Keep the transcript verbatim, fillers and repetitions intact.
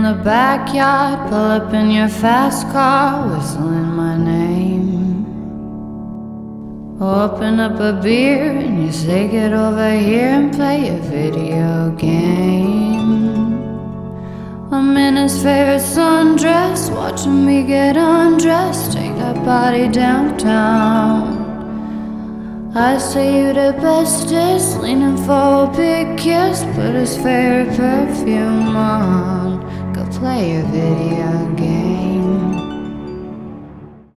the backyard, pull up in your fast car, whistling my name. Open up a beer and you say get over here and play a video game. I'm in his favorite sundress, watching me get undressed, take that body downtown. I say you the bestest, leaning for a big kiss, put his favorite perfume on, go play a video game.